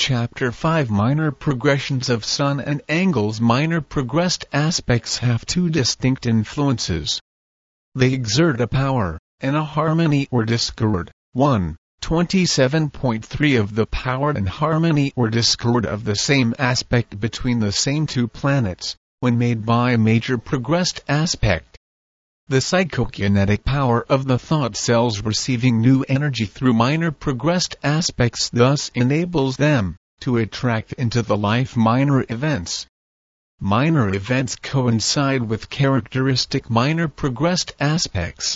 Chapter 5 Minor progressions of Sun and angles. Minor progressed aspects have two distinct influences. They exert a power and a harmony or discord. 1. 27.3 of the power and harmony or discord of the same aspect between the same two planets, when made by a major progressed aspect. The psychokinetic power of the thought cells receiving new energy through minor progressed aspects thus enables them to attract into the life minor events. Minor events coincide with characteristic minor progressed aspects.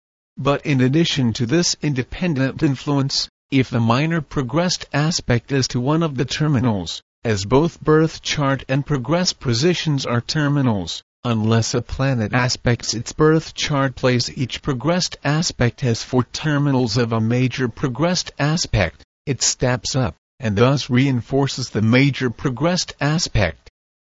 But in addition to this independent influence, if the minor progressed aspect is to one of the terminals, as both birth chart and progress positions are terminals, unless a planet aspects its birth chart place, each progressed aspect has 4 terminals of a major progressed aspect, it steps up, and thus reinforces the major progressed aspect.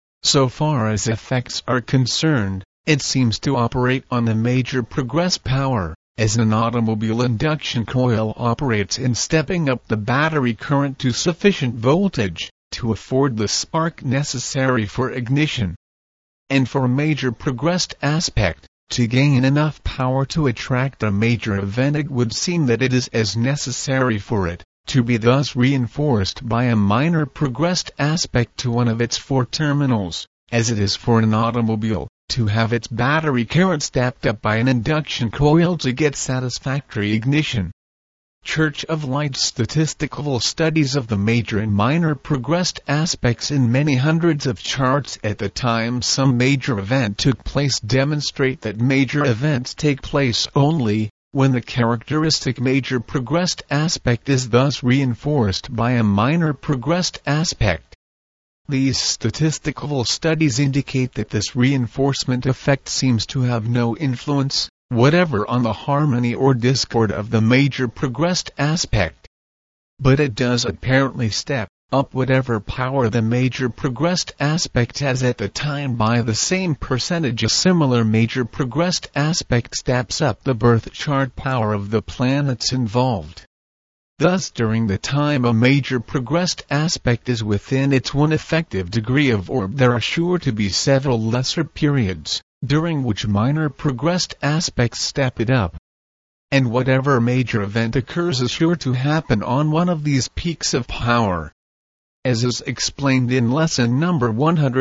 So far as effects are concerned, it seems to operate on the major progress power, as an automobile induction coil operates in stepping up the battery current to sufficient voltage to afford the spark necessary for ignition. And for a major progressed aspect, to gain enough power to attract a major event, it would seem that it is as necessary for it to be thus reinforced by a minor progressed aspect to one of its 4 terminals, as it is for an automobile to have its battery current stepped up by an induction coil to get satisfactory ignition. Church of Light statistical studies of the major and minor progressed aspects in many hundreds of charts at the time some major event took place demonstrate that major events take place only when the characteristic major progressed aspect is thus reinforced by a minor progressed aspect. These statistical studies indicate that this reinforcement effect seems to have no influence whatever on the harmony or discord of the major progressed aspect. But it does apparently step up whatever power the major progressed aspect has at the time by the same percentage a similar major progressed aspect steps up the birth chart power of the planets involved. Thus during the time a major progressed aspect is within its one effective degree of orb, there are sure to be several lesser periods during which minor progressed aspects step it up. And whatever major event occurs is sure to happen on one of these peaks of power. As is explained in lesson number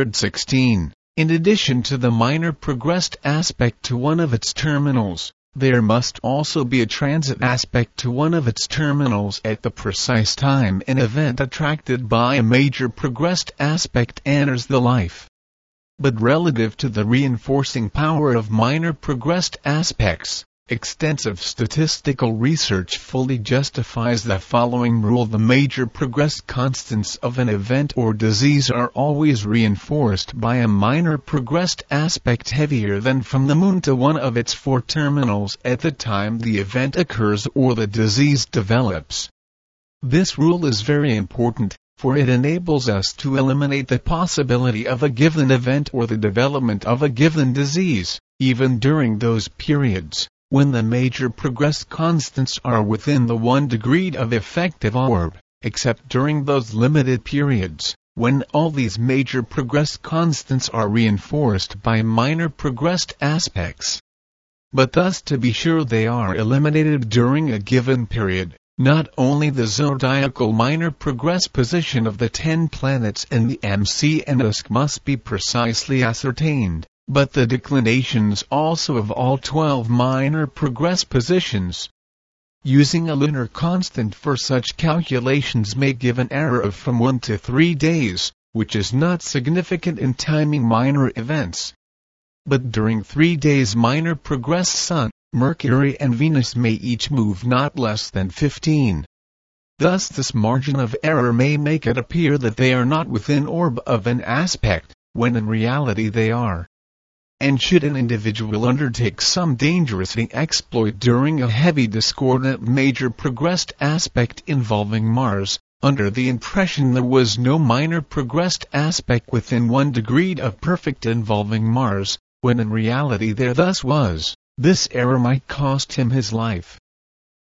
116, in addition to the minor progressed aspect to one of its terminals, there must also be a transit aspect to one of its terminals at the precise time an event attracted by a major progressed aspect enters the life. But relative to the reinforcing power of minor progressed aspects, extensive statistical research fully justifies the following rule: the major progressed constants of an event or disease are always reinforced by a minor progressed aspect heavier than from the Moon to one of its 4 terminals at the time the event occurs or the disease develops. This rule is very important, for it enables us to eliminate the possibility of a given event or the development of a given disease, even during those periods when the major progressed constants are within the 1 degree of effective orb, except during those limited periods when all these major progressed constants are reinforced by minor progressed aspects. But thus to be sure they are eliminated during a given period. Not only the zodiacal minor progress position of the 10 planets and the MC and USK must be precisely ascertained, but the declinations also of all 12 minor progress positions. Using a lunar constant for such calculations may give an error of from 1 to 3 days, which is not significant in timing minor events. But during 3 days minor progress Sun, Mercury and Venus may each move not less than 15. Thus this margin of error may make it appear that they are not within orb of an aspect, when in reality they are. And should an individual undertake some dangerous exploit during a heavy discordant major progressed aspect involving Mars, under the impression there was no minor progressed aspect within 1 degree of perfect involving Mars, when in reality there thus was, this error might cost him his life.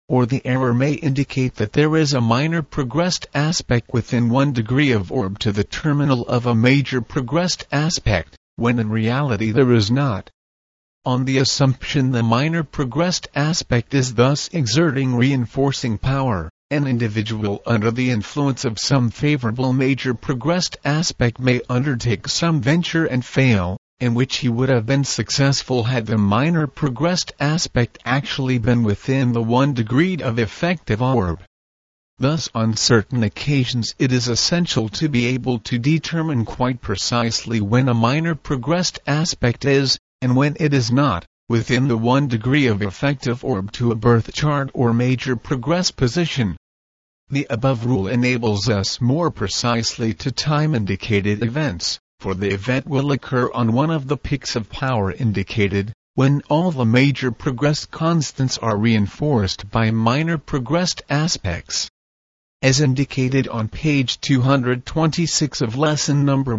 or the error may indicate that there is a minor progressed aspect within 1 degree of orb to the terminal of a major progressed aspect, when in reality there is not. On the assumption the minor progressed aspect is thus exerting reinforcing power, an individual under the influence of some favorable major progressed aspect may undertake some venture and fail, in which he would have been successful had the minor progressed aspect actually been within the 1 degree of effective orb. Thus on certain occasions it is essential to be able to determine quite precisely when a minor progressed aspect is, and when it is not, within the 1 degree of effective orb to a birth chart or major progress position. The above rule enables us more precisely to time indicated events, for the event will occur on one of the peaks of power indicated, when all the major progress constants are reinforced by minor progressed aspects. As indicated on page 226 of lesson number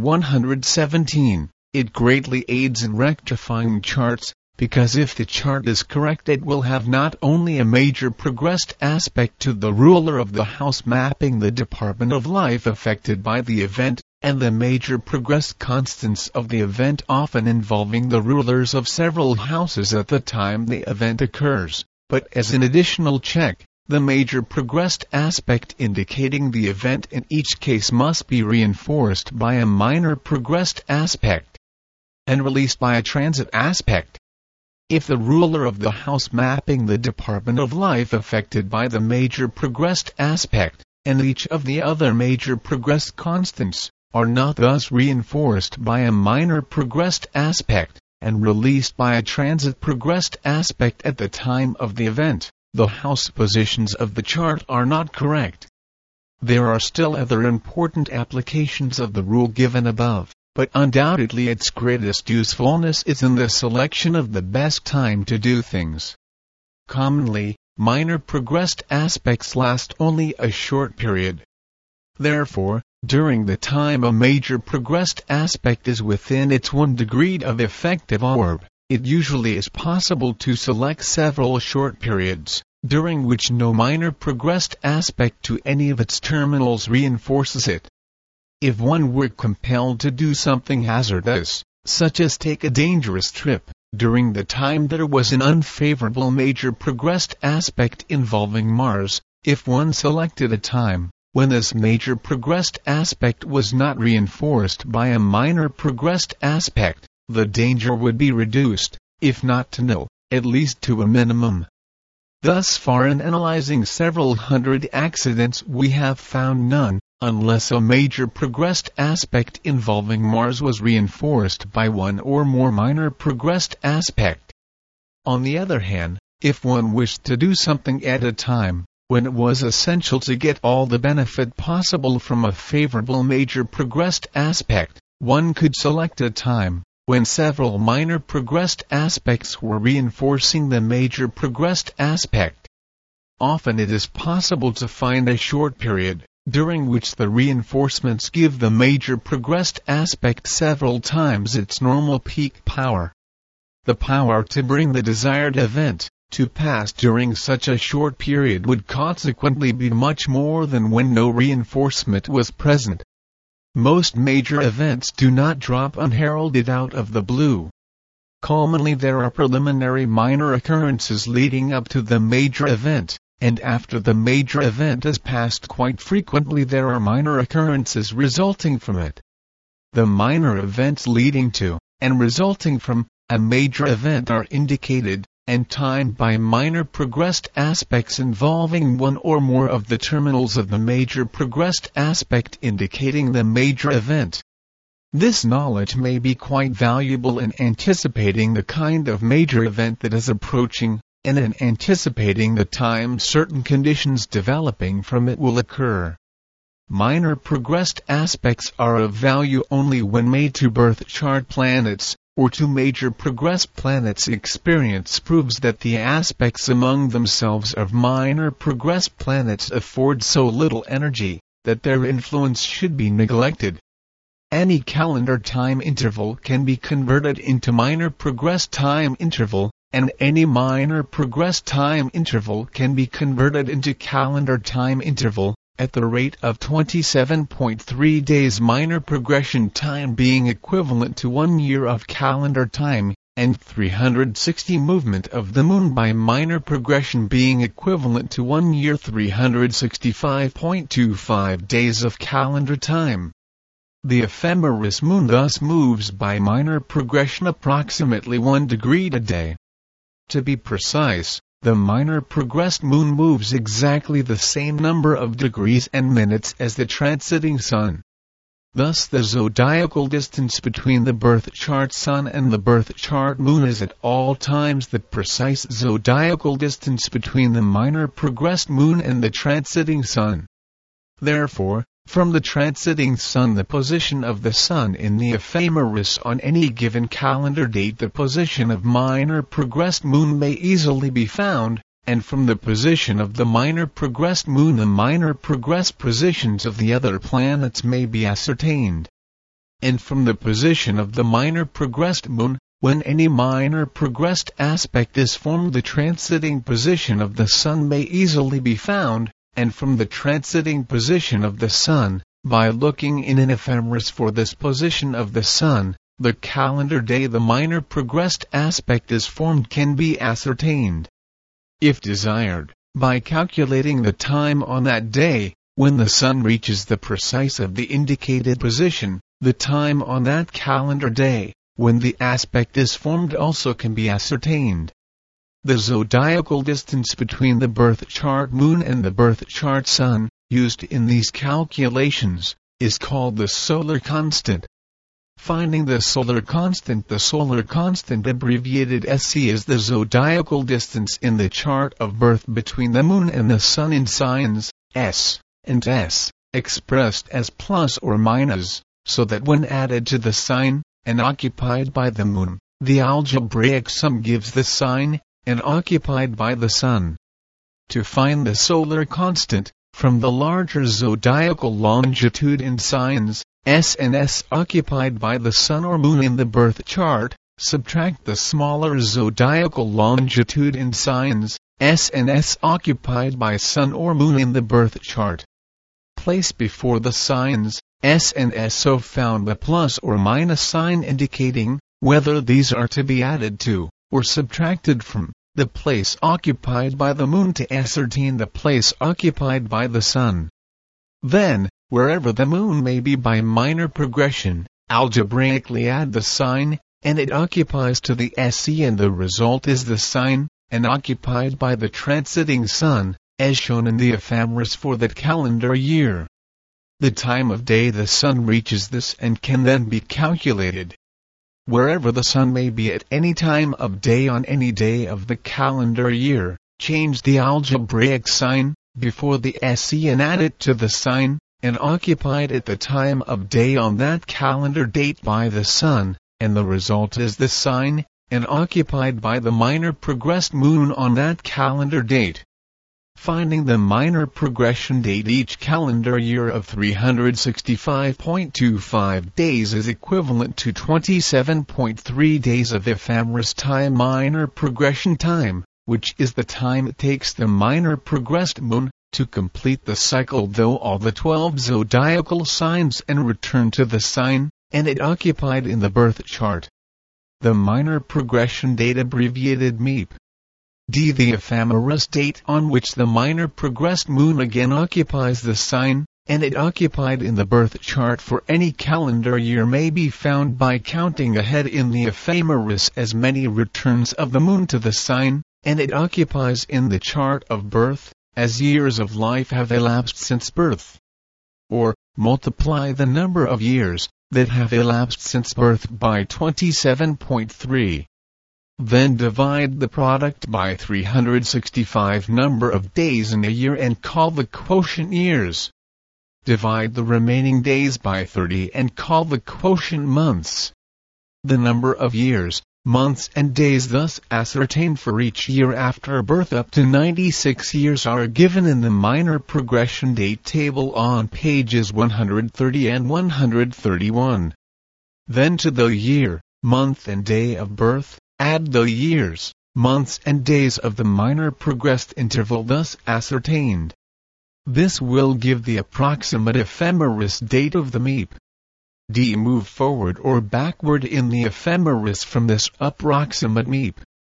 117, it greatly aids in rectifying charts, because if the chart is correct it will have not only a major progressed aspect to the ruler of the house mapping the department of life affected by the event, and the major progress constants of the event often involving the rulers of several houses at the time the event occurs, but as an additional check, the major progressed aspect indicating the event in each case must be reinforced by a minor progressed aspect and released by a transit aspect. If the ruler of the house mapping the department of life affected by the major progressed aspect, and each of the other major progress constants, are not thus reinforced by a minor progressed aspect, and released by a transit progressed aspect at the time of the event, the house positions of the chart are not correct. There are still other important applications of the rule given above, but undoubtedly its greatest usefulness is in the selection of the best time to do things. Commonly, minor progressed aspects last only a short period. Therefore, during the time a major progressed aspect is within its 1 degree of effective orb, it usually is possible to select several short periods, during which no minor progressed aspect to any of its terminals reinforces it. If one were compelled to do something hazardous, such as take a dangerous trip, during the time there was an unfavorable major progressed aspect involving Mars, if one selected a time when this major progressed aspect was not reinforced by a minor progressed aspect, the danger would be reduced, if not to nil, at least to a minimum. Thus far in analyzing several hundred accidents we have found none, unless a major progressed aspect involving Mars was reinforced by one or more minor progressed aspect. On the other hand, if one wished to do something at a time when it was essential to get all the benefit possible from a favorable major progressed aspect, one could select a time when several minor progressed aspects were reinforcing the major progressed aspect. Often it is possible to find a short period, during which the reinforcements give the major progressed aspect several times its normal peak power. The power to bring the desired event to pass during such a short period would consequently be much more than when no reinforcement was present. Most major events do not drop unheralded out of the blue. Commonly there are preliminary minor occurrences leading up to the major event, and after the major event is passed quite frequently there are minor occurrences resulting from it. The minor events leading to, and resulting from, a major event are indicated and timed by minor progressed aspects involving one or more of the terminals of the major progressed aspect indicating the major event. This knowledge may be quite valuable in anticipating the kind of major event that is approaching, and in anticipating the time certain conditions developing from it will occur. Minor progressed aspects are of value only when made to birth chart planets, or to major progress planets. Experience proves that the aspects among themselves of minor progress planets afford so little energy, that their influence should be neglected. Any calendar time interval can be converted into minor progress time interval, and any minor progressed time interval can be converted into calendar time interval, at the rate of 27.3 days, minor progression time being equivalent to 1 year of calendar time, and 360 movement of the moon by minor progression being equivalent to 1 year 365.25 days of calendar time. The ephemeris moon thus moves by minor progression approximately 1 degree a day. To be precise, the minor progressed moon moves exactly the same number of degrees and minutes as the transiting sun. Thus the zodiacal distance between the birth chart sun and the birth chart moon is at all times the precise zodiacal distance between the minor progressed moon and the transiting sun. Therefore, from the transiting sun, the position of the sun in the ephemeris on any given calendar date, the position of minor progressed moon may easily be found, and from the position of the minor progressed moon the minor progressed positions of the other planets may be ascertained. And from the position of the minor progressed moon, when any minor progressed aspect is formed, the transiting position of the sun may easily be found, and from the transiting position of the sun, by looking in an ephemeris for this position of the sun, the calendar day the minor progressed aspect is formed can be ascertained. If desired, by calculating the time on that day, when the sun reaches the precise of the indicated position, the time on that calendar day, when the aspect is formed, also can be ascertained. The zodiacal distance between the birth chart moon and the birth chart sun, used in these calculations, is called the solar constant. Finding the solar constant abbreviated SC is the zodiacal distance in the chart of birth between the moon and the sun in signs, S and S, expressed as plus or minus, so that when added to the sign, and occupied by the moon, the algebraic sum gives the sign, and occupied by the sun. To find the solar constant, from the larger zodiacal longitude in signs, S and S occupied by the sun or moon in the birth chart, subtract the smaller zodiacal longitude in signs, S and S occupied by sun or moon in the birth chart. Place before the signs, S and S so found the plus or minus sign indicating whether these are to be added to, or subtracted from, the place occupied by the moon to ascertain the place occupied by the sun. Then, wherever the moon may be by minor progression, algebraically add the sign, and it occupies to the SC, and the result is the sign, and occupied by the transiting sun, as shown in the ephemeris for that calendar year. The time of day the sun reaches this and can then be calculated. Wherever the sun may be at any time of day on any day of the calendar year, change the algebraic sign before the SC and add it to the sign, and occupied at the time of day on that calendar date by the sun, and the result is the sign, and occupied by the minor progressed moon on that calendar date. Finding the minor progression date each calendar year of 365.25 days is equivalent to 27.3 days of ephemeris time minor progression time, which is the time it takes the minor progressed moon to complete the cycle though all the 12 zodiacal signs and return to the sign, and it occupied in the birth chart. The minor progression date abbreviated MEP. D. The ephemeris date on which the minor progressed moon again occupies the sign, and it occupied in the birth chart for any calendar year may be found by counting ahead in the ephemeris as many returns of the moon to the sign, and it occupies in the chart of birth, as years of life have elapsed since birth. Or, multiply the number of years that have elapsed since birth by 27.3. Then divide the product by 365 number of days in a year and call the quotient years. Divide the remaining days by 30 and call the quotient months. The number of years, months and days thus ascertained for each year after birth up to 96 years are given in the minor progression date table on pages 130 and 131. Then to the year, month and day of birth, add the years, months and days of the minor progressed interval thus ascertained. This will give the approximate ephemeris date of the MEP. D. Move forward or backward in the ephemeris from this approximate MEP.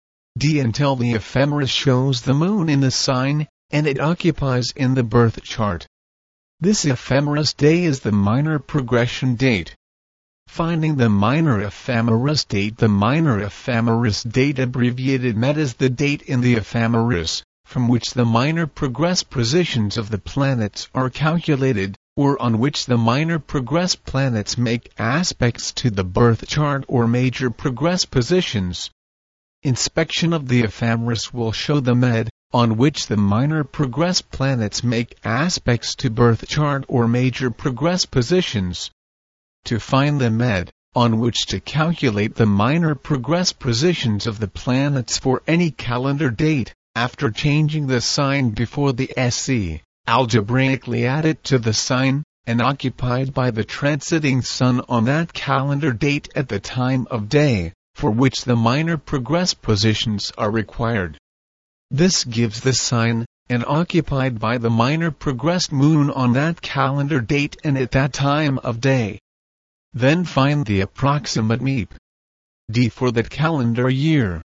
D. Until the ephemeris shows the moon in the sign, and it occupies in the birth chart. This ephemeris day is the minor progression date. Finding the minor ephemeris date. The minor ephemeris date, abbreviated MED, is the date in the ephemeris from which the minor progress positions of the planets are calculated, or on which the minor progress planets make aspects to the birth chart or major progress positions. Inspection of the ephemeris will show the MED, on which the minor progress planets make aspects to birth chart or major progress positions. To find the MED, on which to calculate the minor progress positions of the planets for any calendar date, after changing the sign before the SC, algebraically add it to the sign, and occupied by the transiting sun on that calendar date at the time of day, for which the minor progress positions are required. This gives the sign, and occupied by the minor progressed moon on that calendar date and at that time of day. Then find the approximate MEP. D. For that calendar year.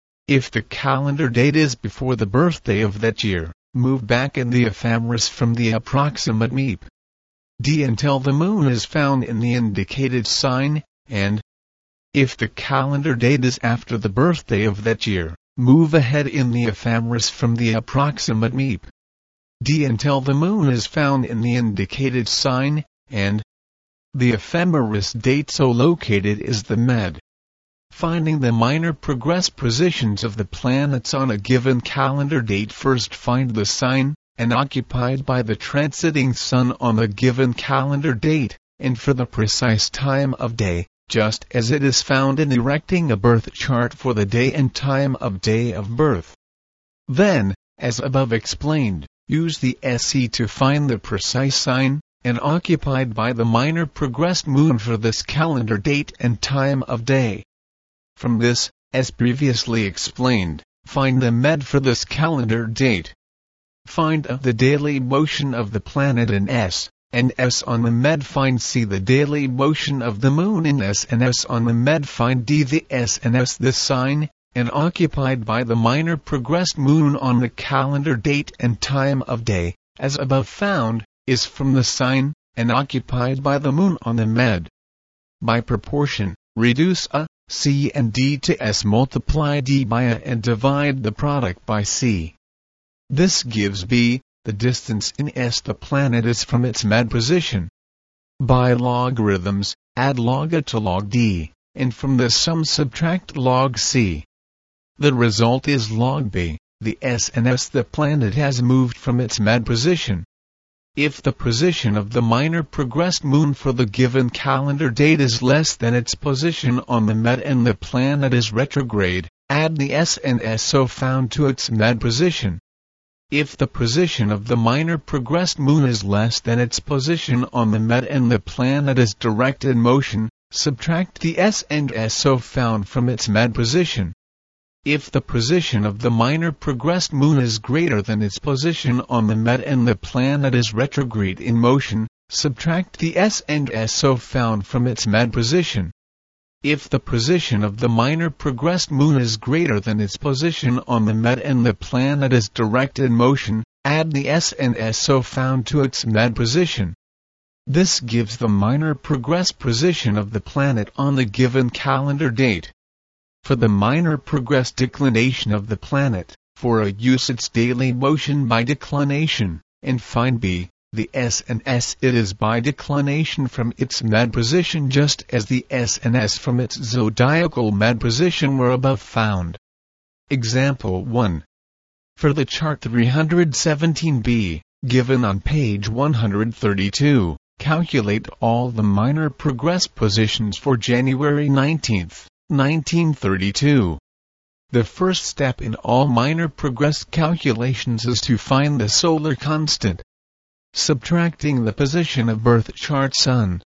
If the calendar date is before the birthday of that year, move back in the ephemeris from the approximate MEP. D. Until the moon is found in the indicated sign, and if the calendar date is after the birthday of that year, move ahead in the ephemeris from the approximate MEP. D. Until the moon is found in the indicated sign, and the ephemeris date so located is the MED. Finding the minor progress positions of the planets on a given calendar date. First find the sign, and occupied by the transiting sun on the given calendar date, and for the precise time of day, just as it is found in erecting a birth chart for the day and time of day of birth. Then, as above explained, use the SC to find the precise sign, and occupied by the minor progressed moon for this calendar date and time of day. From this, as previously explained, find the MED for this calendar date. Find the daily motion of the planet in S, and S on the MED. Find C the daily motion of the moon in S, and S on the MED. Find D the S and S the sign, and occupied by the minor progressed moon on the calendar date and time of day, as above found, is from the sign, and occupied by the moon on the MED. By proportion, reduce A, C and D to S. Multiply D by A and divide the product by C. This gives B, the distance in S the planet is from its MED position. By logarithms, add log A to log D, and from the sum subtract log C. The result is log B, the S and S the planet has moved from its MED position. If the position of the minor progressed moon for the given calendar date is less than its position on the MED and the planet is retrograde, add the S and S so found to its MED position. If the position of the minor progressed moon is less than its position on the MED and the planet is directed motion, subtract the S and S so found from its MED position. If the position of the minor progressed moon is greater than its position on the MED and the planet is retrograde in motion, subtract the S and S so found from its MED position. If the position of the minor progressed moon is greater than its position on the MED and the planet is directed motion, add the S and S so found to its MED position. This gives the minor progressed position of the planet on the given calendar date. For the minor progressed declination of the planet, for a use its daily motion by declination, and find B, the S and S. It is by declination from its MED position just as the S and S from its zodiacal MED position were above found. Example 1. For the chart 317b, given on page 132, calculate all the minor progress positions for January 19th. 1932. The first step in all minor progress calculations is to find the solar constant. Subtracting the position of birth chart Sun,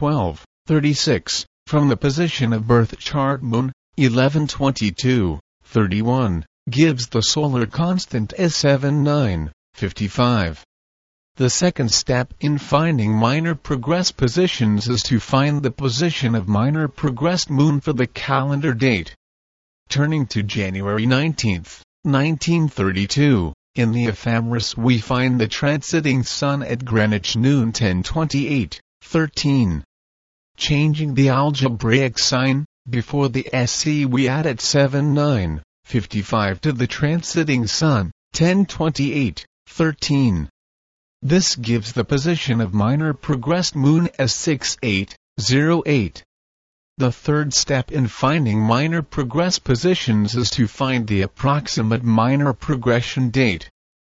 412, 36, from the position of birth chart Moon, 1122, 31, gives the solar constant as 7955. The second step in finding minor progress positions is to find the position of minor progressed moon for the calendar date. Turning to January 19, 1932, in the ephemeris we find the transiting sun at Greenwich noon 10:28:13. Changing the algebraic sign, before the SC we add at 79:55 to the transiting sun, 10:28:13. This gives the position of minor progressed moon as 6808. The third step in finding minor progress positions is to find the approximate minor progression date.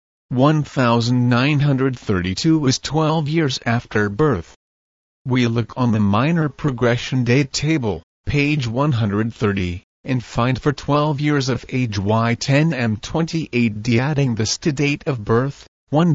1932 is 12 years after birth. We look on the minor progression date table, page 130, and find for 12 years of age Y10M28D adding this to date of birth,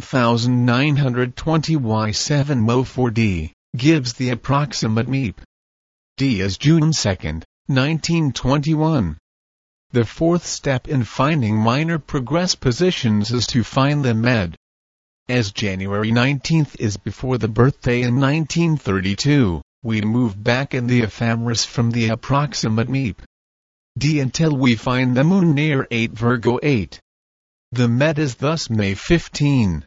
1920 Y7Mo4D, gives the approximate MEP. D is June 2, 1921. The fourth step in finding minor progress positions is to find the MED. As January 19 is before the birthday in 1932, we move back in the ephemeris from the approximate MEP. D until we find the moon near 8 Virgo 8. The MED is thus May 15,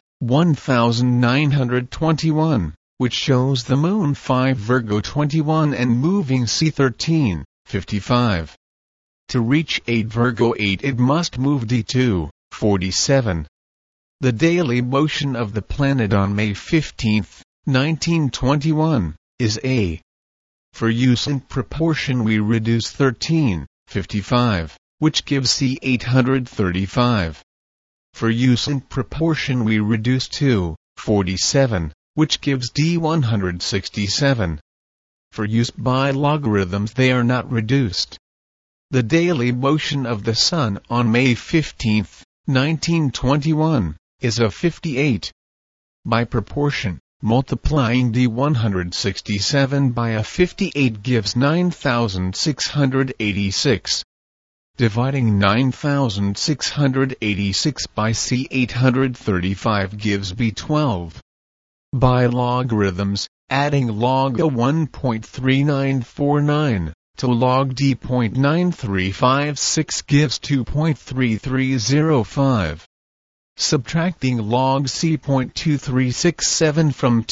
1921, which shows the moon 5 Virgo 21 and moving C13, 55. To reach 8 Virgo 8 it must move D2, 47. The daily motion of the planet on May 15, 1921, is A. For use in proportion we reduce 13, 55, which gives C835. For use in proportion we reduce 2, 47, which gives D167. For use by logarithms they are not reduced. The daily motion of the Sun on May 15, 1921, is a 58. By proportion, multiplying D167 by a 58 gives 9686. Dividing 9686 by C835 gives B12. By logarithms, adding log A 1.3949 to log D.9356 gives 2.3305. Subtracting log C.2367 from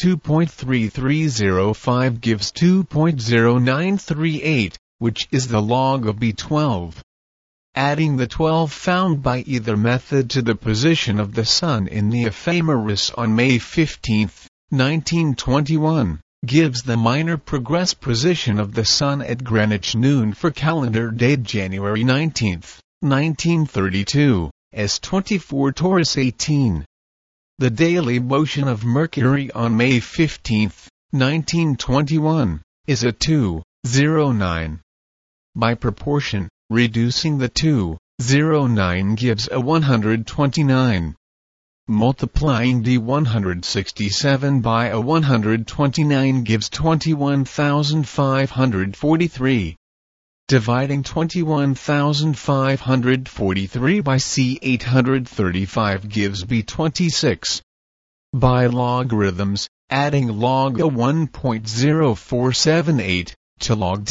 2.3305 gives 2.0938, which is the log of B12. Adding the 12 found by either method to the position of the Sun in the ephemeris on May 15, 1921, gives the minor progress position of the Sun at Greenwich noon for calendar date January 19, 1932, as 24 Taurus 18. The daily motion of Mercury on May 15, 1921, is a 209. By proportion, reducing the 209 gives a 129. Multiplying D167 by a 129 gives 21,543. Dividing 21,543 by C835 gives B26. By logarithms, adding log A 1.0478 to log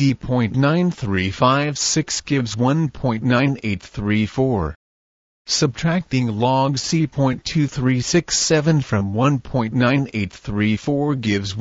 D.9356 gives 1.9834. Subtracting log C.2367 from 1.9834 gives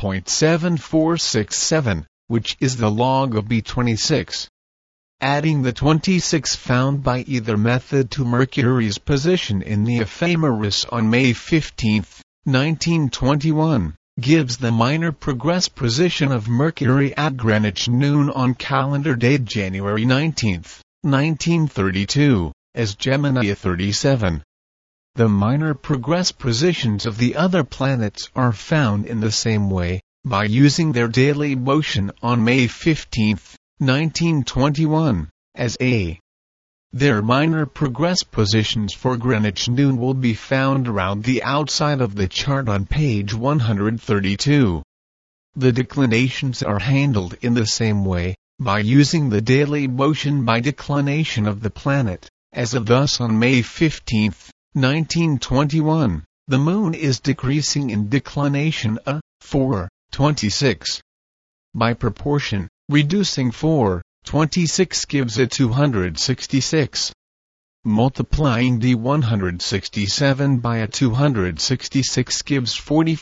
1.7467, which is the log of B26. Adding the 26 found by either method to Mercury's position in the ephemeris on May 15, 1921, gives the minor progress position of Mercury at Greenwich noon on calendar date January 19, 1932, as Gemini 37. The minor progress positions of the other planets are found in the same way, by using their daily motion on May 15, 1921, as A. Their minor progress positions for Greenwich noon will be found around the outside of the chart on page 132. The declinations are handled in the same way, by using the daily motion by declination of the planet, as of thus on May 15, 1921, the Moon is decreasing in declination a 4.26. By proportion, reducing 4.26 gives a 266. Multiplying the 167 by a 266 gives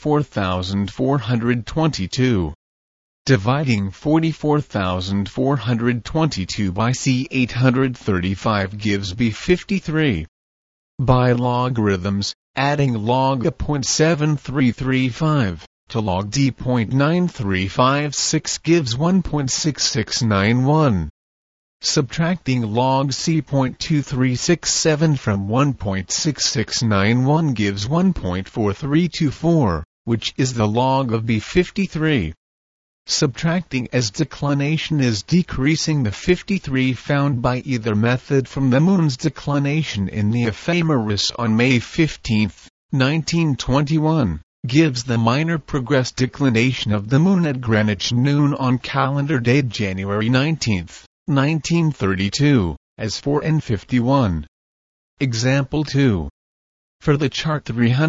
44,422. Dividing 44,422 by C835 gives B53. By logarithms, adding log a 0.7335 to log d 0.9356 gives 1.6691. Subtracting log c 0.2367 from 1.6691 gives 1.4324, which is the log of B53. Subtracting as declination is decreasing the 53 found by either method from the Moon's declination in the ephemeris on May 15, 1921, gives the minor progressed declination of the Moon at Greenwich noon on calendar date January 19, 1932, as 4:51. Example 2. For the chart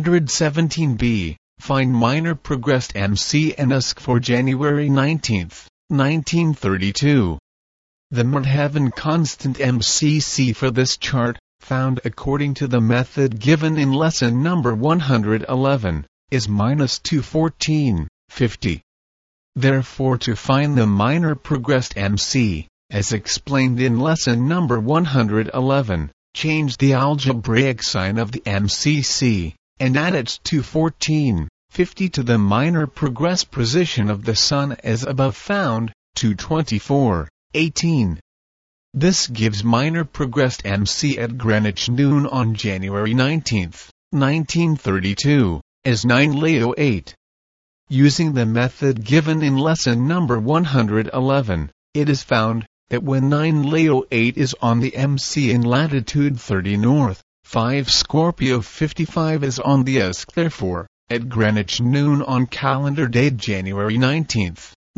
317b, find minor progressed MC and USC for January 19, 1932. The midheaven constant MCC for this chart, found according to the method given in lesson number 111, is -214.50. Therefore, to find the minor progressed MC, as explained in lesson number 111, change the algebraic sign of the MCC, and add its 214.50 to the minor progressed position of the Sun as above found, 224.18. This gives minor progressed MC at Greenwich noon on January 19, 1932, as 9 Leo 8. Using the method given in lesson number 111, it is found that when 9 Leo 8 is on the MC in latitude 30 north, 5 Scorpio 55 is on the USC. Therefore, at Greenwich noon on calendar date January 19,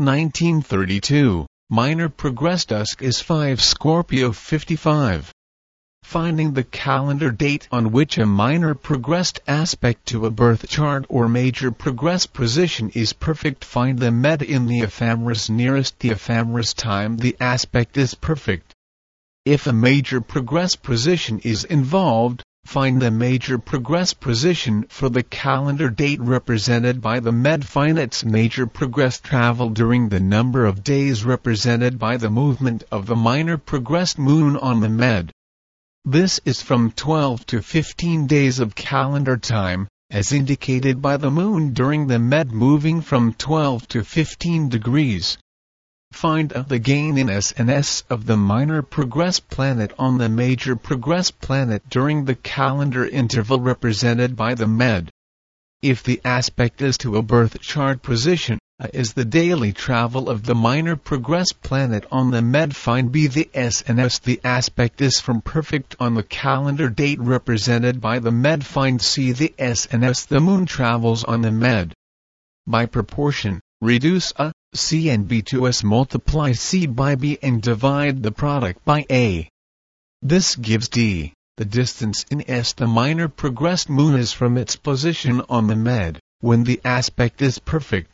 1932, minor progressed USC is 5 Scorpio 55. Finding the calendar date on which a minor progressed aspect to a birth chart or major progressed position is perfect. Find the med in the ephemeris nearest the ephemeris time the aspect is perfect. If a major progressed position is involved, find the major progressed position for the calendar date represented by the med. Find its major progressed travel during the number of days represented by the movement of the minor progressed Moon on the med. This is from 12 to 15 days of calendar time, as indicated by the Moon during the med moving from 12 to 15 degrees. Find the gain in S and S of the minor progressed planet on the major progressed planet during the calendar interval represented by the med. If the aspect is to a birth chart position, A is the daily travel of the minor progressed planet on the med. Find B the S and S. The aspect is from perfect on the calendar date represented by the med. Find C the S and S. The Moon travels on the med. By proportion, reduce A, C and B to S. Multiply C by B and divide the product by A. This gives D, the distance in S the minor progressed Moon is from its position on the med, when the aspect is perfect.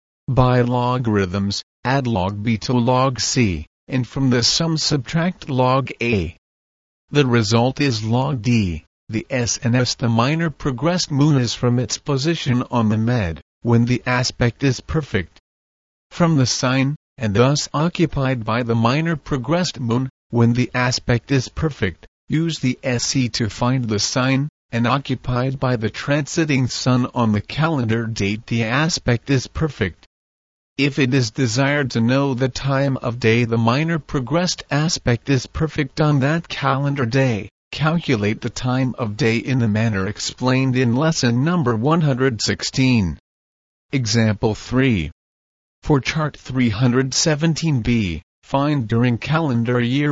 By logarithms, add log B to log C, and from the sum subtract log A. The result is log D, the S and S. The minor progressed Moon is from its position on the med, when the aspect is perfect. From the sign, and thus occupied by the minor progressed Moon, when the aspect is perfect, use the SE to find the sign, and occupied by the transiting Sun on the calendar date the aspect is perfect. If it is desired to know the time of day the minor progressed aspect is perfect on that calendar day, calculate the time of day in the manner explained in lesson number 116. Example 3. For chart 317b, find during calendar year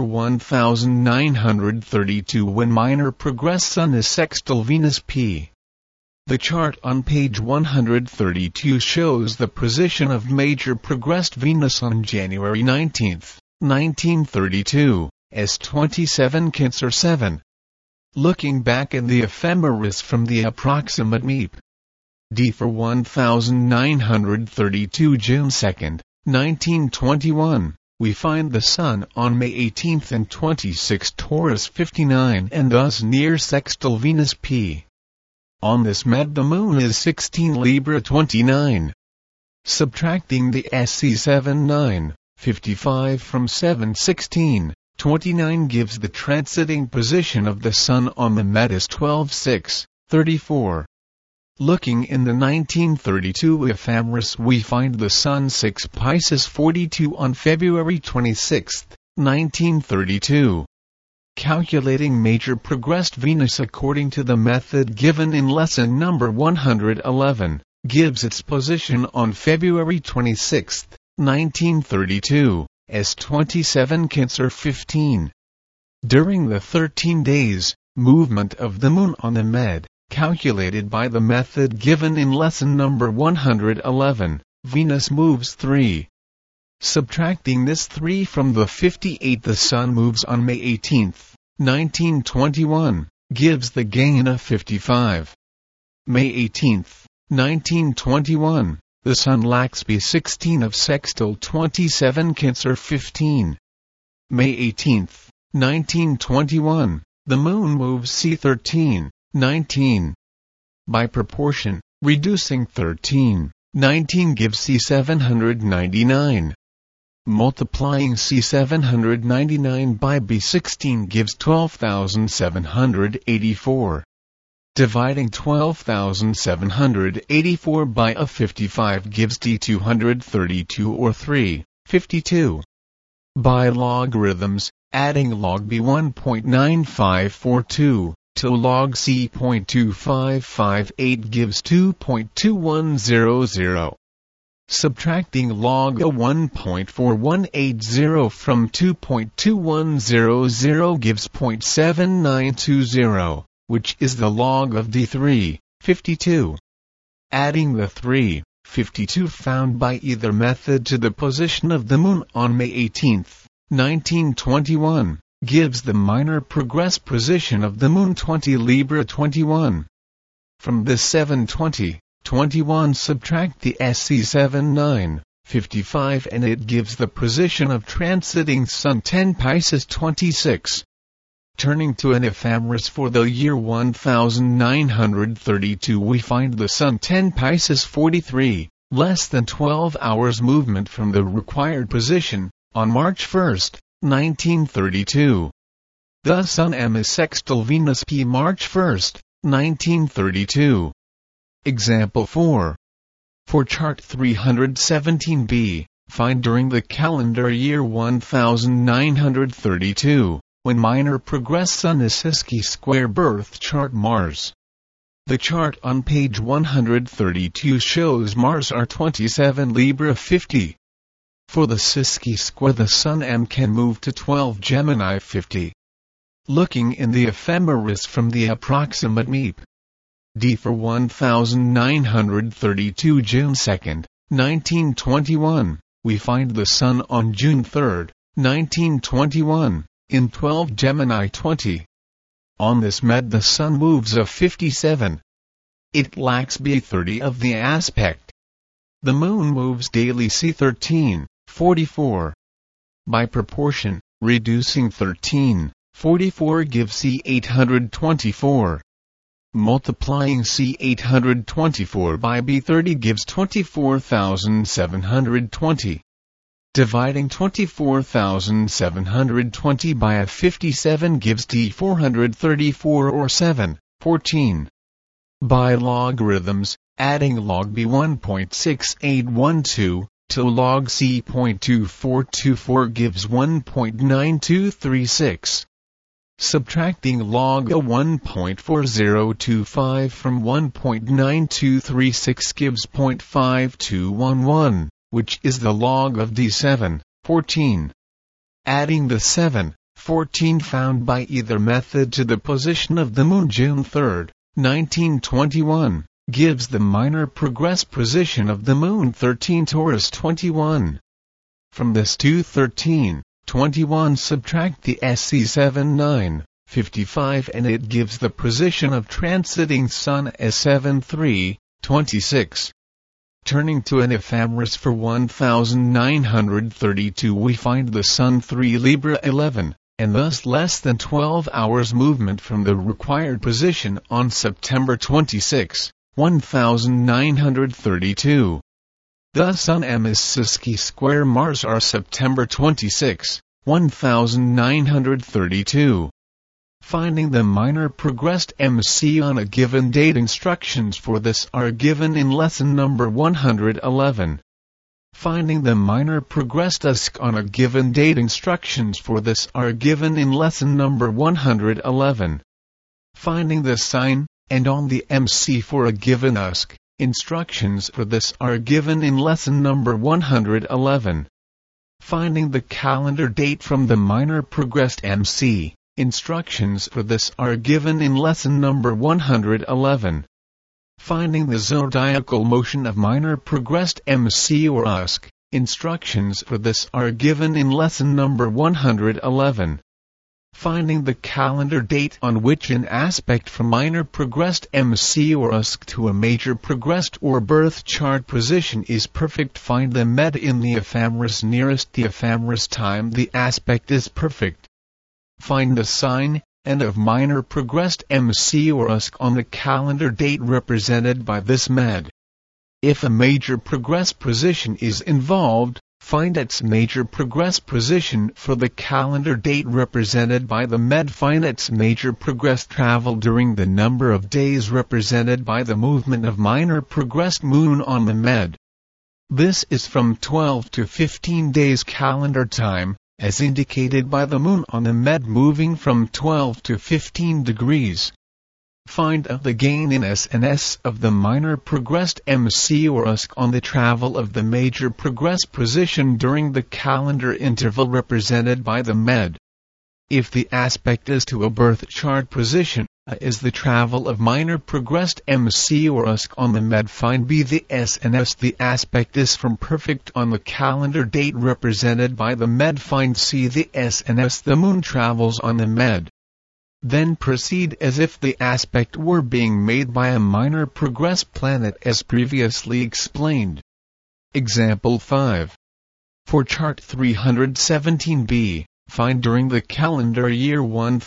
1932 when minor progressed Sun is sextile Venus P. The chart on page 132 shows the position of major progressed Venus on January 19, 1932, S27 Cancer 7. Looking back at the ephemeris from the approximate MEP. D for 1932 June 2, 1921, we find the Sun on May 18 and 26 Taurus 59 and thus near sextile Venus P. On this med the Moon is 16 Libra 29. Subtracting the SC7 9, 55 from 7 16, 29 gives the transiting position of the Sun on the med is 12 6, 34. Looking in the 1932 ephemeris we find the Sun 6 Pisces 42 on February 26, 1932. Calculating major progressed Venus according to the method given in lesson number 111, gives its position on February 26, 1932, as 27 Cancer 15. During the 13 days, movement of the Moon on the med, calculated by the method given in lesson number 111, Venus moves 3. Subtracting this 3 from the 58 the Sun moves on May 18, 1921, gives the gain of 55. May 18, 1921, the Sun lacks B16 of sextile 27 Cancer 15. May 18, 1921, the Moon moves C13, 19. By proportion, reducing 13, 19 gives C799. Multiplying C799 by B16 gives 12,784. Dividing 12,784 by a 55 gives D232 or 3, 52. By logarithms, adding log B 1.9542 to log C 0.2558 gives 2.2100. Subtracting log A 1.4180 from 2.2100 gives 0.7920, which is the log of D3, 52. Adding the 3, 52 found by either method to the position of the Moon on May 18, 1921, gives the minor progress position of the Moon 20 Libra 21. From this 720, 21 subtract the SC7 9, 55 and it gives the position of transiting Sun 10 Pisces 26. Turning to an ephemeris for the year 1932 we find the Sun 10 Pisces 43, less than 12 hours movement from the required position, on March 1, 1932. The Sun M is sextile Venus P March 1, 1932. Example 4. For chart 317b, find during the calendar year 1932, when minor progress Sun is Siski square birth chart Mars. The chart on page 132 shows Mars R27 Libra 50. For the Siski square the Sun M can move to 12 Gemini 50. Looking in the ephemeris from the approximate MEP. D for 1932 June 2, 1921, we find the Sun on June 3, 1921, in 12 Gemini 20. On this med the Sun moves a 57. It lacks B30 of the aspect. The Moon moves daily C13, 44. By proportion, reducing 13, 44 gives C824. Multiplying C824 by B30 gives 24,720. Dividing 24,720 by a 57 gives D434 or 7, 14. By logarithms, adding log B 1.6812 to log C 0.2424 gives 1.9236. Subtracting log A 1.4025 from 1.9236 gives 0.5211, which is the log of D7, 14. Adding the 7, 14 found by either method to the position of the Moon June 3, 1921, gives the minor progress position of the Moon 13 Taurus 21. From this 213, 21 subtract the SC79, 55 and it gives the position of transiting Sun as 73, 26. Turning to an ephemeris for 1932 we find the Sun 3 Libra 11, and thus less than 12 hours movement from the required position on September 26, 1932. The Sun M is Siski square Mars R September 26, 1932. Finding the minor progressed MC on a given date. Instructions for this are given in lesson number 111. Finding the minor progressed USC on a given date. Instructions for this are given in lesson number 111. Finding the sign, and on the MC for a given USC. Instructions for this are given in lesson number 111. Finding the calendar date from the minor progressed MC. Instructions for this are given in lesson number 111. Finding the zodiacal motion of minor progressed MC or USC. Instructions for this are given in lesson number 111. Finding the calendar date on which an aspect from minor progressed MC or USC to a major progressed or birth chart position is perfect. Find the med in the ephemeris nearest the ephemeris time the aspect is perfect. Find the sign, and of minor progressed MC or USC on the calendar date represented by this med. If a major progressed position is involved, find its major progressed position for the calendar date represented by the med. Find its major progressed travel during the number of days represented by the movement of minor progressed moon on the med. This is from 12 to 15 days calendar time, as indicated by the moon on the med moving from 12 to 15 degrees. Find out the gain in S and S of the minor progressed MC or USC on the travel of the major progressed position during the calendar interval represented by the med. If the aspect is to a birth chart position, A is the travel of minor progressed MC or USC on the med. Find B the S and S. The aspect is from perfect on the calendar date represented by the med. Find C the S and S. The moon travels on the med. Then proceed as if the aspect were being made by a minor progressed planet as previously explained. Example 5. For chart 317b, find during the calendar year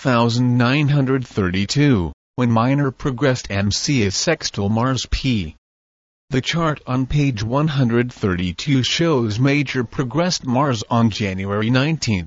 1932, when minor progressed MC is sextile Mars P. The chart on page 132 shows major progressed Mars on January 19,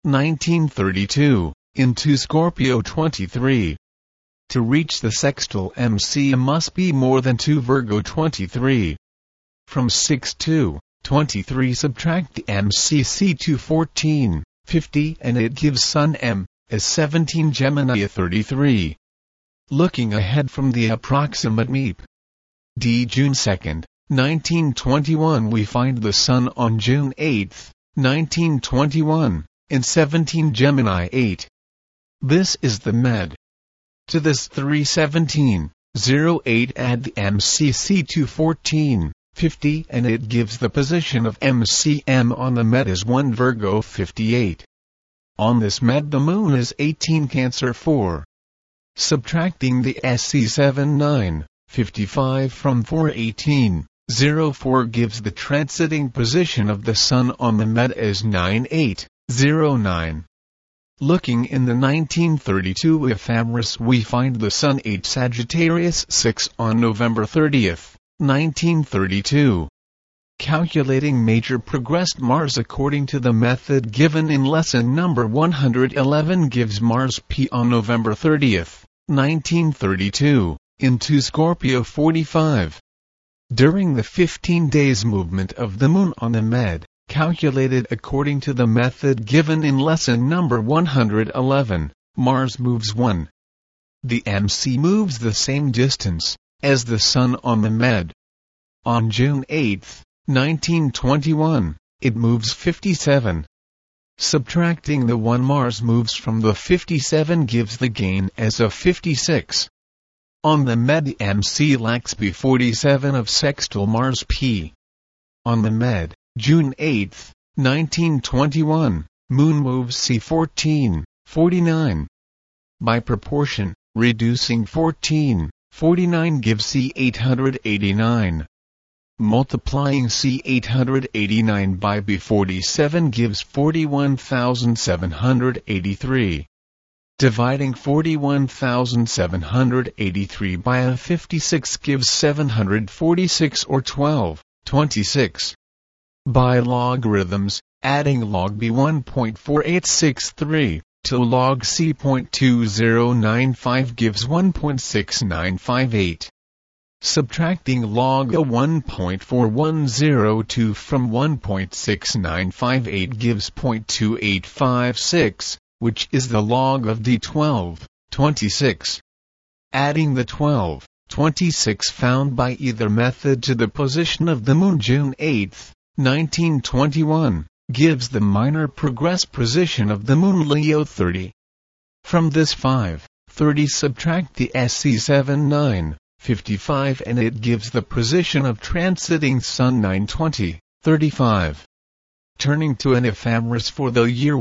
1932, into Scorpio 23. To reach the sextile MC must be more than 2 Virgo 23. From 6 to 23 subtract the MCC to 14, 50 and it gives Sun M as 17 Gemini 33. Looking ahead from the approximate MEP D June 2, 1921 we find the Sun on June 8, 1921, in 17 Gemini 8. This is the med. To this 317.08 add the MCC to 14, 50 and it gives the position of MCM on the med as 1 Virgo 58. On this med the moon is 18 Cancer 4. Subtracting the SC79, 55 from 418.04 gives the transiting position of the Sun on the med as 98.09. Looking in the 1932 ephemeris we find the Sun 8 Sagittarius 6 on November 30, 1932. Calculating major progressed Mars according to the method given in lesson number 111 gives Mars P on November 30, 1932, into Scorpio 45. During the 15 days movement of the moon on the med, calculated according to the method given in lesson number 111, Mars moves 1. The MC moves the same distance as the Sun on the med. On June 8, 1921, it moves 57. Subtracting the 1 Mars moves from the 57 gives the gain as of 56. On the med the MC lacks B47 of sextile Mars P. On the med, June 8, 1921, Moon moves C14, 49. By proportion, reducing 14, 49 gives C889. Multiplying C889 by B47 gives 41,783. Dividing 41,783 by A56 gives 746 or 12.26. By logarithms, adding log B1.4863 to log C.2095 gives 1.6958. Subtracting log A1.4102 from 1.6958 gives 0.2856, which is the log of D12.26. Adding the 12.26 found by either method to the position of the Moon June 8, 1921, gives the minor progress position of the Moon Leo 30. From this 5:30 subtract the SC7 9:55 and it gives the position of transiting Sun 9:20:35. Turning to an ephemeris for the year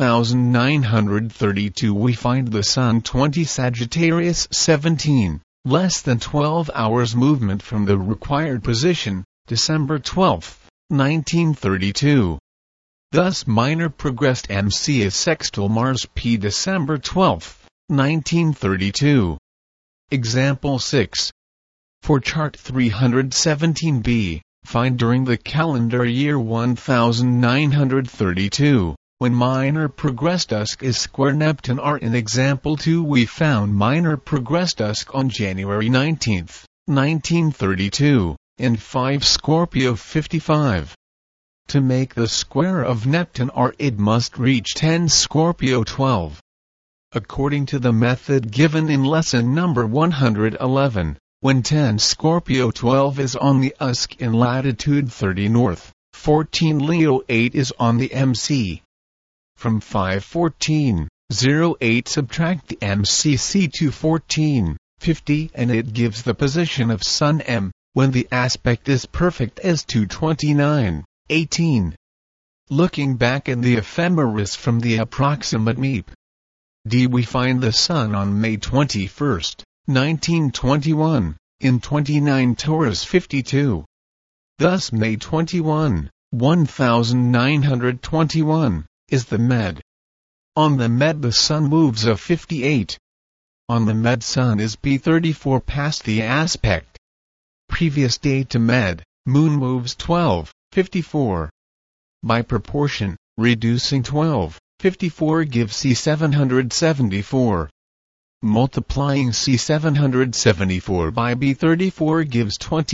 1932, we find the Sun 20 Sagittarius 17, less than 12 hours movement from the required position, December 12, 1932. Thus minor progressed MC is sextile Mars P December 12, 1932. Example 6. For chart 317b, find during the calendar year 1932, when minor progressed dusk is square Neptune R. In example 2 we found minor progressed dusk on January 19, 1932, in 5 Scorpio 55. To make the square of Neptune R it must reach 10 Scorpio 12. According to the method given in lesson number 111, when 10 Scorpio 12 is on the USC in latitude 30 north, 14 Leo 8 is on the MC. From 5:14:08 subtract the MCC to 14:50 and it gives the position of Sun M, when the aspect is perfect as 2:29:18. Looking back in the ephemeris from the approximate MEP D, we find the Sun on May 21, 1921, in 29 Taurus 52. Thus May 21, 1921, is the Med. On the Med the Sun moves a 58. On the Med Sun is B34 past the aspect. Previous day to Med, Moon moves 12:54. By proportion, reducing 12:54 gives C774. Multiplying C774 by B34 gives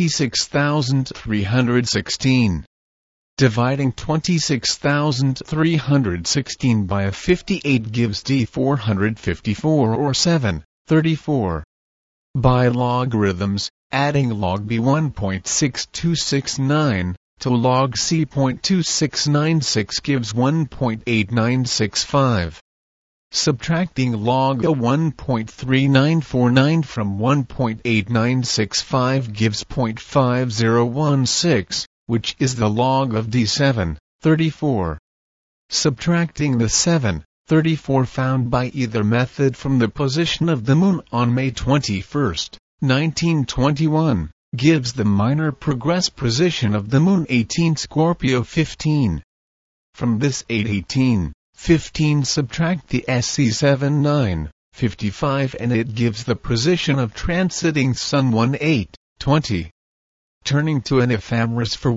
26,316. Dividing 26,316 by A58 gives D454 or 7:34. By logarithms, adding log B1.6269 to log C.2696 gives 1.8965. Subtracting log A1.3949 from 1.8965 gives 0.5016, which is the log of D7:34. Subtracting the 7:34 found by either method from the position of the Moon on May 21, 1921, gives the minor progress position of the Moon 18 Scorpio 15. From this 8:18:15 subtract the SC7 9:55 and it gives the position of transiting Sun 18:20. Turning to an ephemeris for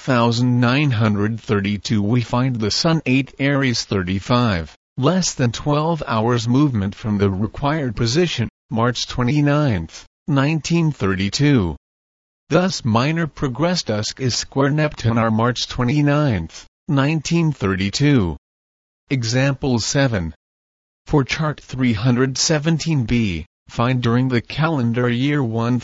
1932 we find the Sun 8 Aries 35, less than 12 hours movement from the required position, March 29, 1932. Thus minor progressed dusk is square Neptune R March 29, 1932. Example 7. For chart 317b, find during the calendar year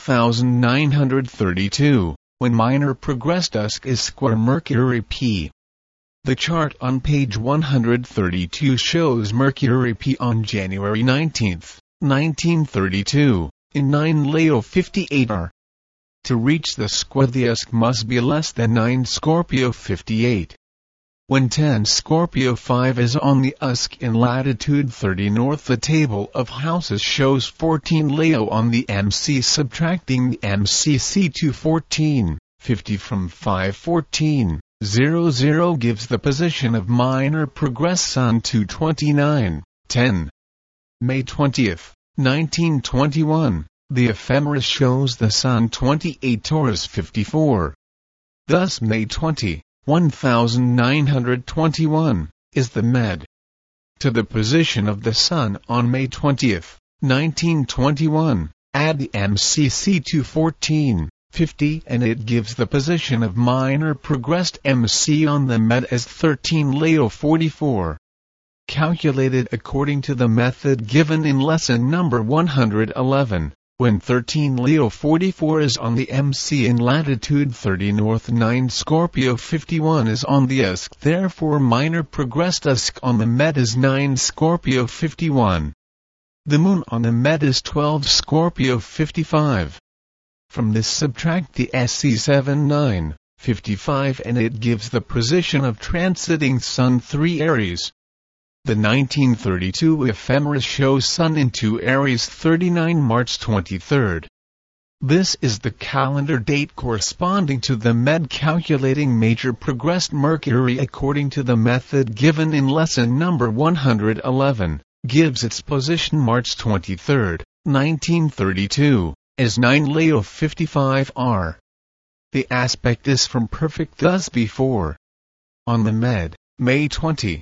1932, when minor progressed dusk is square Mercury P. The chart on page 132 shows Mercury P on January 19, 1932, in 9 Leo 58 R. To reach the square the USC must be less than 9 Scorpio 58. When 10 Scorpio 5 is on the USK in latitude 30 north, the table of houses shows 14 Leo on the MC. Subtracting the MCC to 1450 from 51400 gives the position of minor progress Sun to 2910. May 20th, 1921, the ephemeris shows the Sun 28 Taurus 54. Thus May 20, 1921, is the Med. To the position of the Sun on May 20th, 1921, add the MCC to 1450 and it gives the position of minor progressed MC on the Med as 13 Leo 44. Calculated according to the method given in lesson number 111. When 13 Leo 44 is on the MC in latitude 30 north, 9 Scorpio 51 is on the USK, therefore minor progressed USK on the Med is 9 Scorpio 51. The Moon on the Med is 12 Scorpio 55. From this subtract the SC7 9, 55 and it gives the position of transiting Sun 3 Aries. The 1932 ephemeris shows Sun into Aries 39 March 23. This is the calendar date corresponding to the Med. Calculating major progressed Mercury according to the method given in lesson number 111, gives its position March 23, 1932, as 9 Leo 55 R. The aspect is from perfect thus before. On the Med, May 20,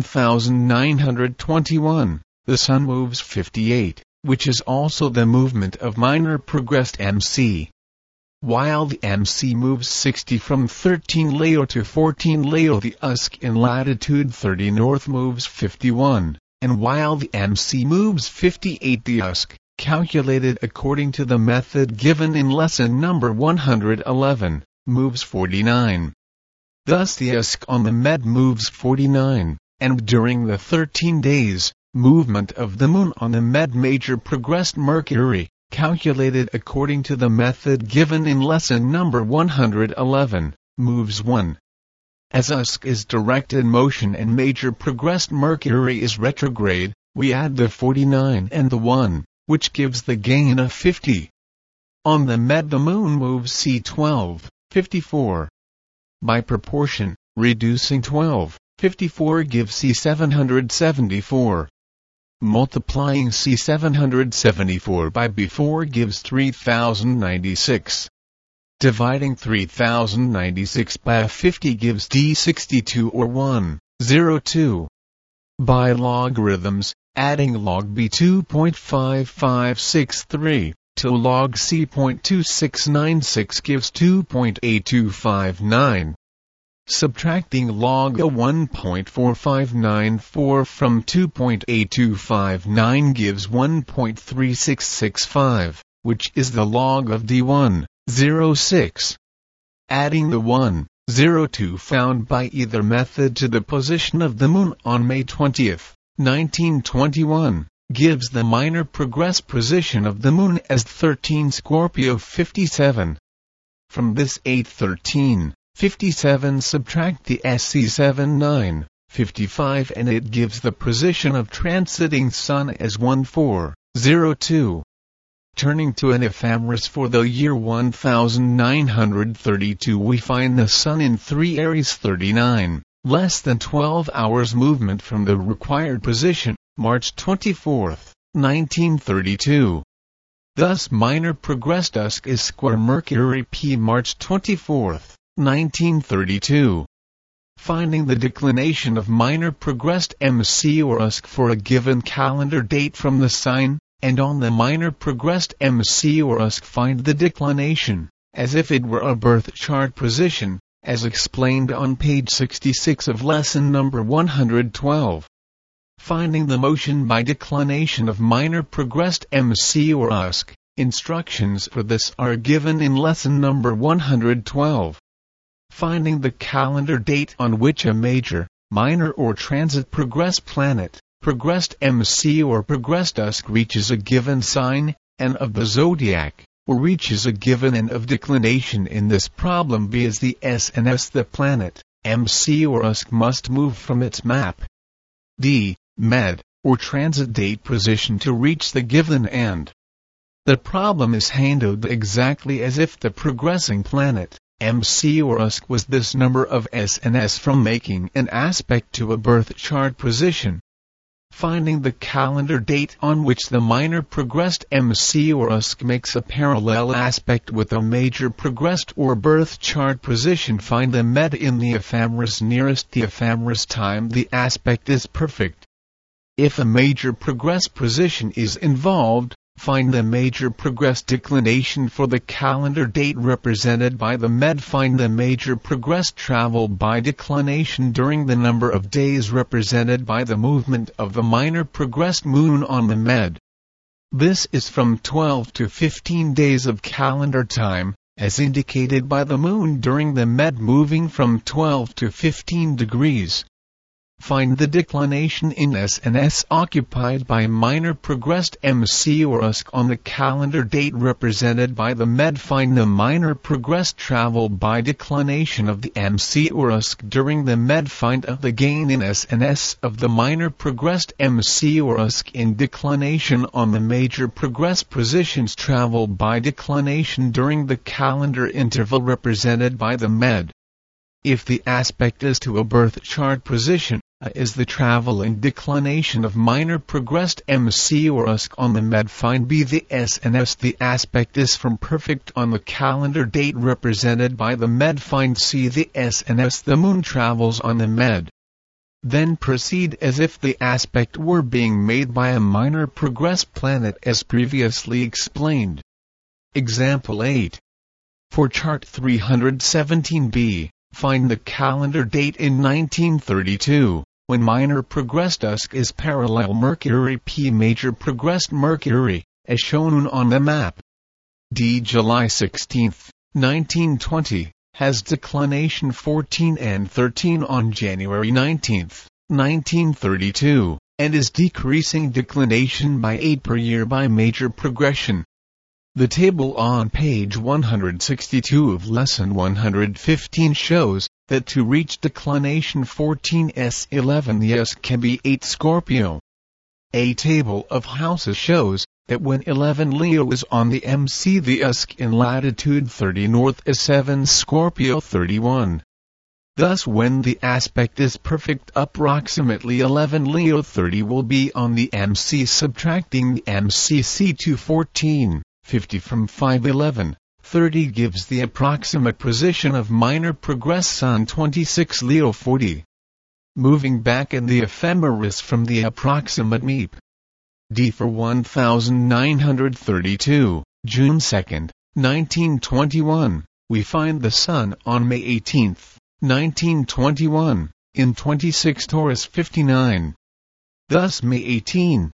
1921, the Sun moves 58, which is also the movement of minor progressed MC. While the MC moves 60 from 13 Leo to 14 Leo, the USK in latitude 30 north moves 51, and while the MC moves 58, the USK, calculated according to the method given in lesson number 111, moves 49. Thus the USK on the Med moves 49. And during the 13 days, movement of the Moon on the Med, major progressed Mercury, calculated according to the method given in lesson number 111, moves 1. As USK is directed motion and major progressed Mercury is retrograde, we add the 49 and the 1, which gives the gain of 50. On the Med the Moon moves C12, 54. By proportion, reducing 12. 54 gives C774. Multiplying C774 by before gives 3096. Dividing 3096 by 50 gives D62 or 102. By logarithms, adding log B 2.5563 to log C 0.2696 gives 2.8259. Subtracting log A 1.4594 from 2.8259 gives 1.3665, which is the log of D106. Adding the 102 found by either method to the position of the Moon on May 20, 1921, gives the minor progress position of the Moon as 13 Scorpio 57. From this 813. 57 subtract the SC7 9, 55 and it gives the position of transiting Sun as 1402. Turning to an ephemeris for the year 1932, we find the Sun in 3 Aries 39, less than 12 hours movement from the required position, March 24, 1932. Thus minor progressed USK is square Mercury P March 24, 1932. Finding the declination of minor progressed MC or USK for a given calendar date from the sign, and on the minor progressed MC or USK find the declination, as if it were a birth chart position, as explained on page 66 of lesson number 112. Finding the motion by declination of minor progressed MC or USK, instructions for this are given in lesson number 112. Finding the calendar date on which a major, minor or transit progressed planet, progressed MC or progressed USK reaches a given sign, and of the zodiac, or reaches a given end of declination in this problem B is the S and S the planet, MC or USC must move from its map D, med, or transit date position to reach the given end. The problem is handled exactly as if the progressing planet, MC or USC, was this number of SNS from making an aspect to a birth chart position. Finding the calendar date on which the minor progressed MC or USC makes a parallel aspect with a major progressed or birth chart position. Find the med in the ephemeris nearest the ephemeris time the aspect is perfect. If a major progressed position is involved, find the major progressed declination for the calendar date represented by the med. Find the major progressed travel by declination during the number of days represented by the movement of the minor progressed moon on the med. This is from 12 to 15 days of calendar time, as indicated by the moon during the med moving from 12 to 15 degrees. Find the declination in SNS occupied by minor progressed MC or USC on the calendar date represented by the med. Find the minor progressed travel by declination of the MC or USC during the med. Find out the gain in SNS of the minor progressed MC or USC in declination on the major progressed positions travel by declination during the calendar interval represented by the med. If the aspect is to a birth chart position, A is the travel and declination of minor progressed MC or USC on the med. Find B the SNS the aspect is from perfect on the calendar date represented by the med. Find C the SNS the moon travels on the med. Then proceed as if the aspect were being made by a minor progressed planet as previously explained. Example 8. For chart 317b, find the calendar date in 1932, when minor progressed USC is parallel Mercury. P major progressed Mercury, as shown on the map. D July 16, 1920, has declination 14 and 13 on January 19, 1932, and is decreasing declination by 8 per year by major progression. The table on page 162 of lesson 115 shows that to reach declination 14s11 the USC can be 8 Scorpio. A table of houses shows that when 11 Leo is on the MC the USC in latitude 30 north is 7 Scorpio 31. Thus when the aspect is perfect approximately 11 Leo 30 will be on the MC. Subtracting the MCC to 14. 50 from 511, 30 gives the approximate position of minor progressed Sun 26 Leo 40. Moving back in the ephemeris from the approximate MEP. D for 1932, June 2, 1921, we find the Sun on May 18, 1921, in 26 Taurus 59. Thus May 18,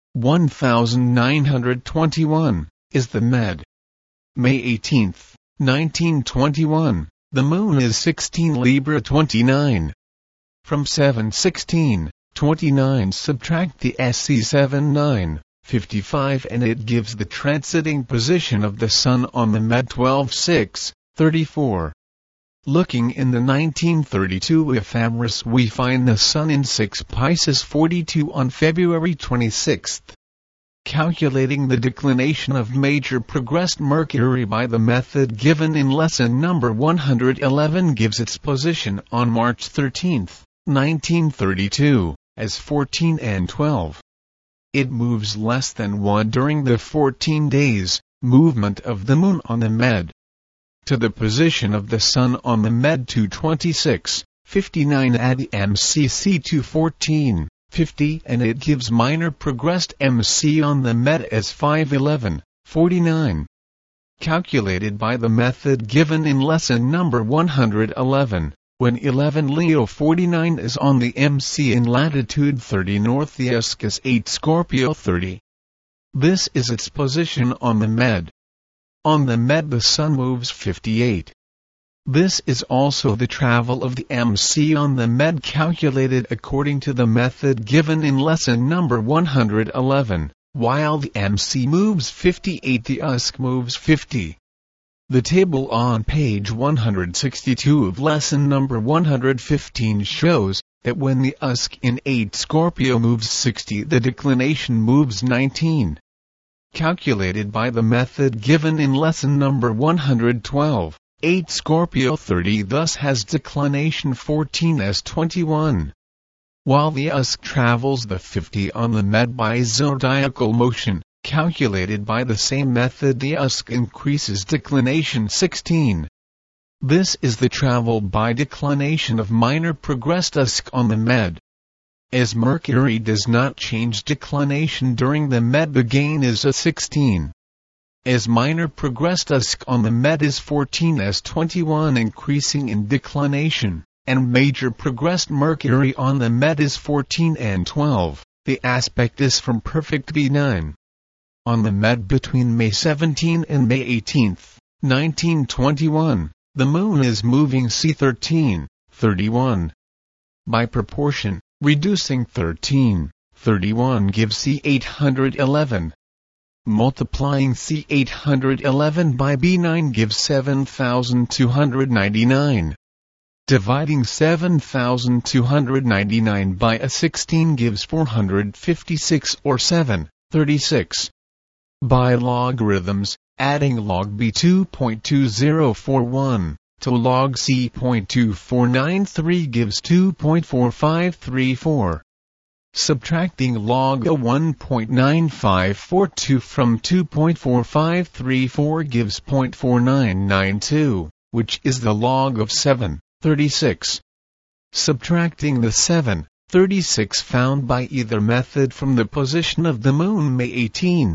1921. Is the med. May 18, 1921, the moon is 16 Libra 29. From 7/16/29 subtract the SC 7/9/55 and it gives the transiting position of the Sun on the med 12/6/34. Looking in the 1932 ephemeris we find the Sun in 6 Pisces 42 on February 26. Calculating the declination of major progressed Mercury by the method given in lesson number 111 gives its position on March 13, 1932, as 14 and 12. It moves less than 1 during the 14 days, movement of the moon on the med. To the position of the Sun on the med 226/59 add MCC to 14. 50 and it gives minor progressed MC on the med as 511/49. Calculated by the method given in lesson number 111, when 11 Leo 49 is on the MC in latitude 30 north the USC is 8 Scorpio 30. This is its position on the med. On the med the Sun moves 58. This is also the travel of the MC on the med calculated according to the method given in lesson number 111. While the MC moves 58 the USC moves 50. The table on page 162 of lesson number 115 shows that when the USK in 8 Scorpio moves 60, the declination moves 19. Calculated by the method given in lesson number 112, 8 Scorpio 30 thus has declination 14 as 21. While the USK travels the 50 on the Med by zodiacal motion, calculated by the same method, the USK increases declination 16. This is the travel by declination of minor progressed USK on the Med. As Mercury does not change declination during the Med, the gain is a 16. As minor progressed USK on the Med is 14 as 21, increasing in declination, and major progressed Mercury on the Med is 14 and 12, the aspect is from perfect B9. On the Med between May 17 and May 18, 1921, the Moon is moving C13, 31. By proportion, reducing 13, 31 gives C811. Multiplying C811 by B9 gives 7,299. Dividing 7,299 by a 16 gives 456 or 736. By logarithms, adding log B 2.2041 to log C.2493 gives 2.4534. Subtracting log A 1.9542 from 2.4534 gives 0.4992, which is the log of 736. Subtracting the 736 found by either method from the position of the Moon May 18,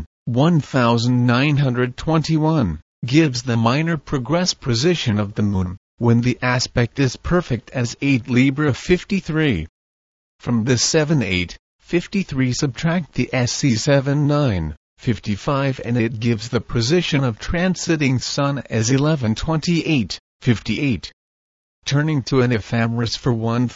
1921, gives the minor progressed position of the Moon, when the aspect is perfect, as 8 Libra 53. From this 7-8, 53 subtract the SC 7-9, 55, and it gives the position of transiting Sun as 11-28, 58. Turning to an ephemeris for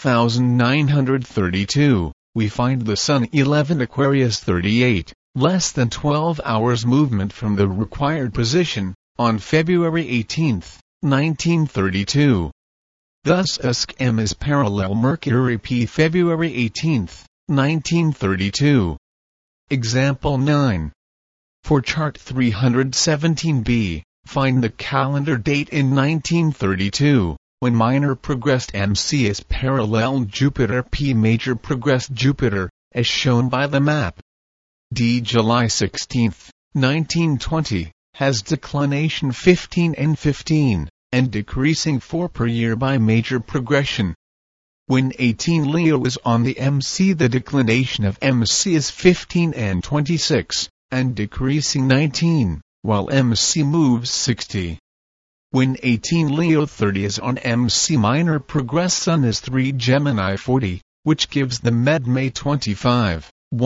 1932, we find the Sun 11 Aquarius 38, less than 12 hours movement from the required position, on February 18, 1932. Thus USK M is parallel Mercury P February 18, 1932. Example 9. For chart 317b, find the calendar date in 1932, when minor progressed MC is parallel Jupiter P major progressed Jupiter, as shown by the map. D. July 16, 1920, has declination 15 and 15, and decreasing 4 per year by major progression. When 18 Leo is on the MC, the declination of MC is 15 and 26, and decreasing 19, while MC moves 60. When 18 Leo 30 is on MC, minor progressed Sun is 3 Gemini 40, which gives the Med May 25,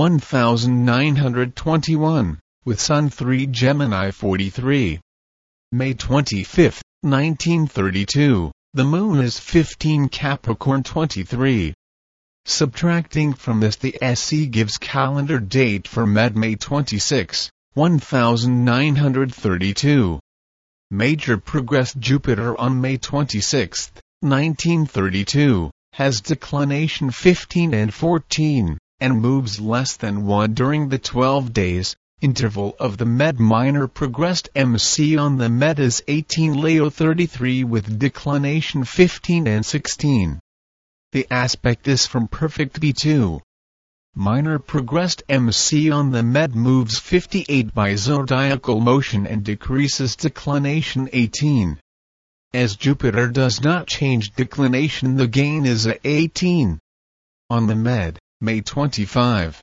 1921, with Sun 3 Gemini 43. May 25, 1932, the Moon is 15 Capricorn 23. Subtracting from this the SC gives calendar date for Med May 26, 1932. Major progressed Jupiter on May 26, 1932, has declination 15 and 14, and moves less than 1 during the 12 days. Interval of the Med. Minor progressed MC on the Med is 18 Leo 33 with declination 15 and 16. The aspect is from perfect B2. Minor progressed MC on the Med moves 58 by zodiacal motion and decreases declination 18. As Jupiter does not change declination, the gain is a 18. On the Med, May 25,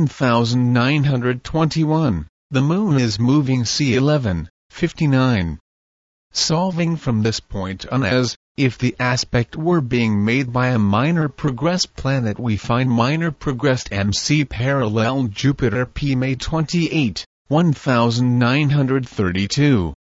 1921, the Moon is moving C11, 59. Solving from this point on, as if the aspect were being made by a minor progressed planet, we find minor progressed MC parallel Jupiter P May 28, 1932.